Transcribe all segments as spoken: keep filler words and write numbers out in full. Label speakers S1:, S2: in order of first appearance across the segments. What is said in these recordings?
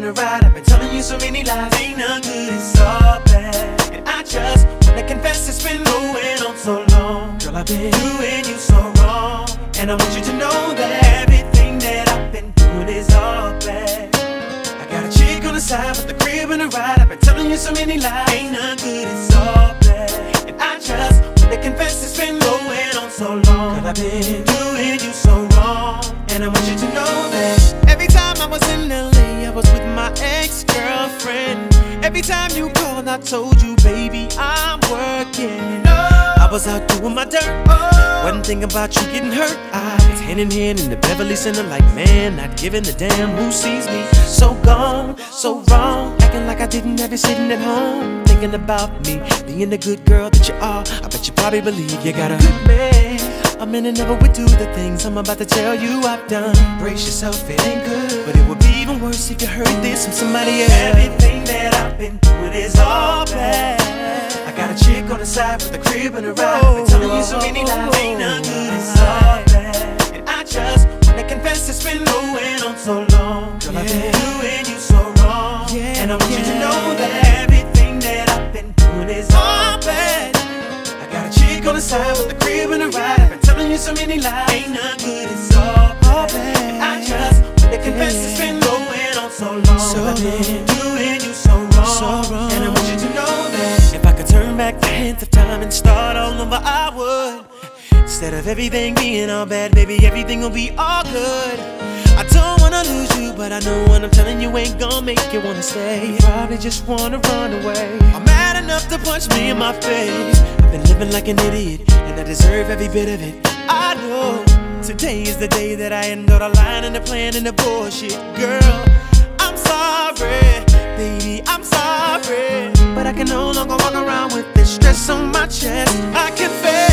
S1: a ride. I've been telling you so many lies. Ain't none good, it's all bad. And I just wanna confess it's been going on so long. Girl, I've been doing you so wrong. And I want you to know that everything that I've been doing is all bad. I got a chick on the side with the crib and a ride. I've been telling you so many lies. Ain't none good, it's all bad. And I just wanna confess it's been going on so long. Girl, I've been doing you so wrong. And I want you to know that every time I was in L A, I was with my ex-girlfriend. Every time you called, I told you, baby, I'm working. I was out doing my dirt. Wasn't thinking about you getting hurt. I was hand in hand in the Beverly Center like, man, not giving a damn who sees me. So gone, so wrong, acting like I didn't have you sitting at home, thinking about me, being the good girl that you are. I bet you probably believe you got a good man. A man that never would do the things I'm about to tell you I've done. Brace yourself, it ain't good, but it would be even worse if you heard this from somebody else. Everything that I've been doing is all bad. I got a chick on the side with a crib and a ride. I've been telling you so many lies. Ain't none good, it's all bad. And I just wanna confess it's been going on so long. Girl, I've been doing you so wrong. And I want you to know that everything that I've been doing is all bad. I got a chick on the side with a crib and a ride. I've been telling you so many lies. Ain't none good, it's all bad. And I just wanna confess it's been going on so long. So I've been doing you so wrong. And I want you to know that if I could turn back the hands of time and start all over, I would. Instead of everything being all bad, baby, everything will be all good. I don't wanna lose you, but I know what I'm telling you ain't gonna make you wanna stay. You probably just wanna run away. I'm mad enough to punch me in my face. I've been living like an idiot, and I deserve every bit of it. I know today is the day that I end all the lying and the plan and the bullshit. Girl, I'm sorry, baby, I'm sorry, but I can no longer walk around with this stress on my chest. I confess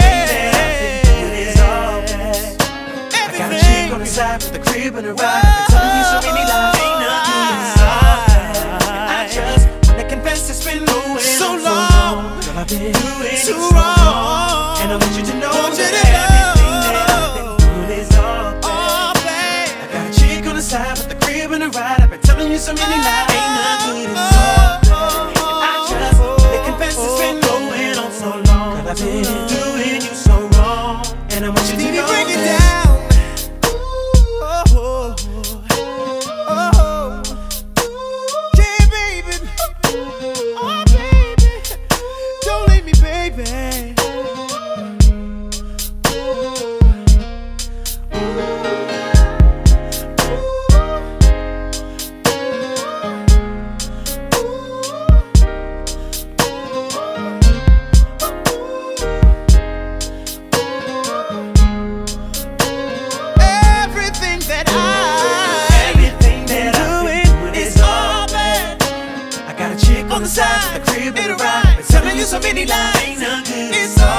S1: on the side with the crib and a ride. I've been telling you so many lies. Ain't none good, it's all bad. And I just wanna confess it's been going so long. Girl, I've been doing too wrong. And I want you to know that everything that I've been doing is all bad. I got a chick on the side with the crib and a ride. I've been telling you so many lies. Ain't none good, it's all bad. And I just wanna confess it's been going on so long. Girl, I've been doing you so wrong. And I want you to know that. On the side of the crib in a ride, been telling you so many lies. Ain't none good, it's all